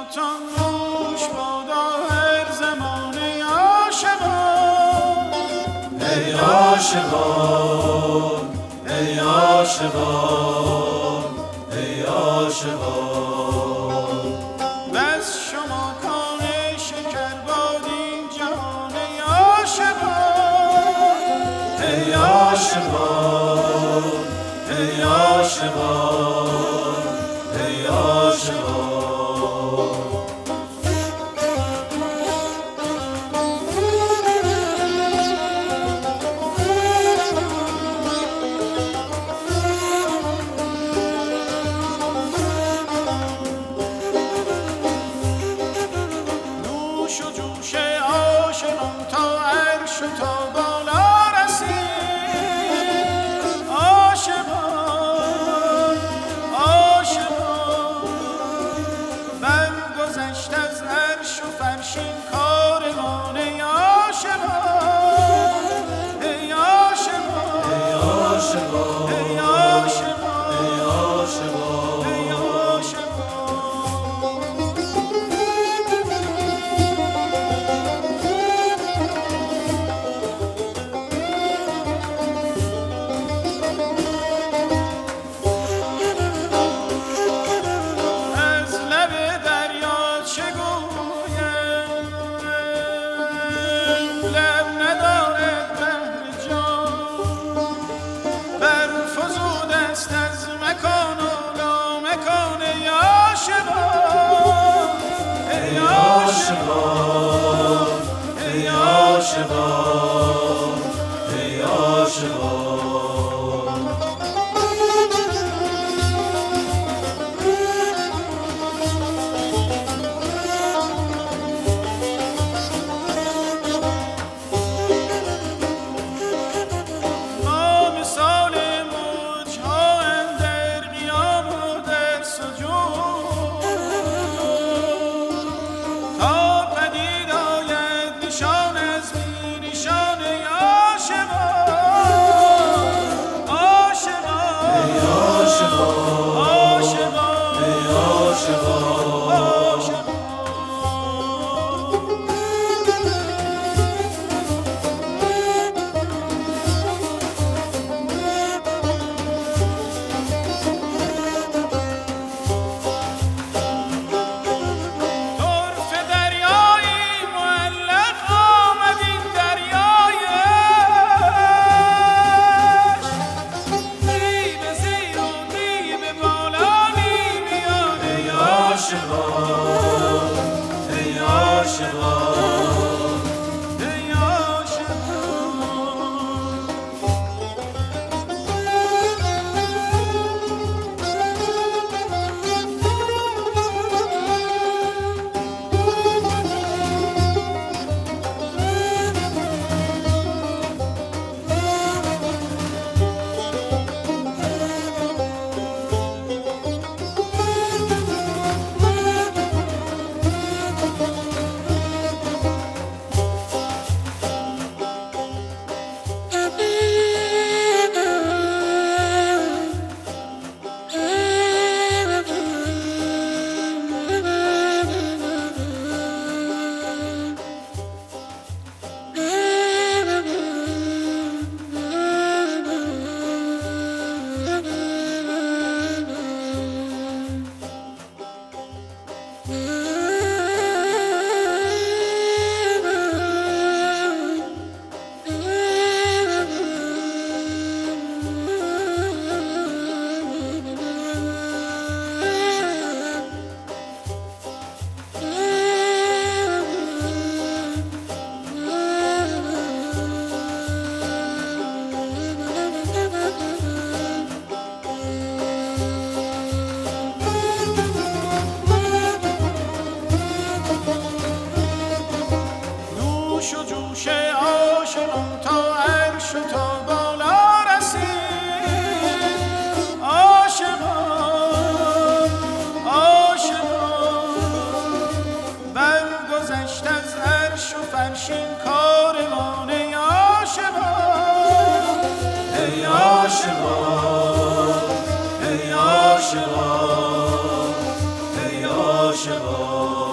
شماتان گوش بادا هر زمانه عاشقان. ای عاشقان ای عاشقان ای عاشقان، بس شما کان شکر باد این جهان ای عاشقان. ای عاشقان ای عاشقان ای عاشقان. نوش و جوش عاشقان تا عرش و تا بالا رسید. عاشقان عاشقان برگذشت از عرش و فرش این کاروان ای عاشقان. ای عاشقان ای عاشقان ای عاشقان ای عاشقان. ای عاشقان. از لب دریا چه گویم، لب ندارد بحر جان. برفزود است از مکان و لامکان ای عاشقان. ای عاشقان ای عاشقان ای عاشقان. ما مثال موج‌ها اندر قیام و در سجود، تا پدید آید نشان از بی نشان ای عاشقان. عاشقان ای عاشقان عاشقان ای عاشقان. عاشقان. طرف دریایی معلق آمد این دریای عشق. نی به زیر و نی به بالا نی میان ای عاشقان ای عاشقان ای عاشقان. نوش و جوش عاشقان تا عرش و تا بالا رسید. عاشقان عاشقان برگذشت از عرش و فرش این کاروان ای عاشقان. ای عاشقان ای عاشقان ای عاشقان.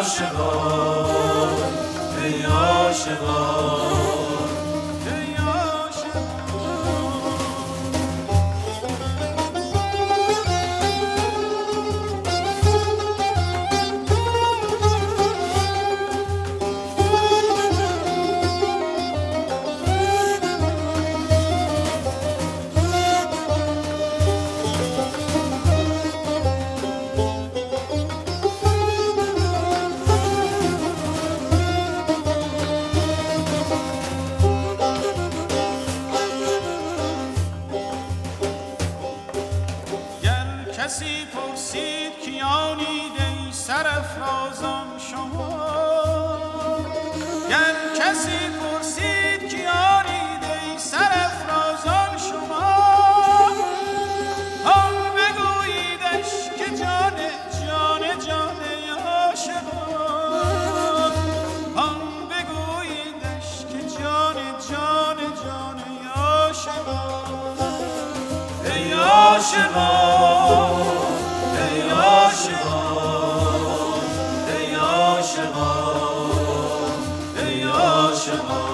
عاشقان ای عاشقان ای عاشقان کسی پرسید کیانید ای سرافرازان شما گر کسی پرسید کیانید ای سرافرازان شما آن بگوییدش که جان جان جان عاشقان آن بگوییدش که جان جان جان عاشقان ای عاشقان ای عاشقان ای عاشقان ای عاشقان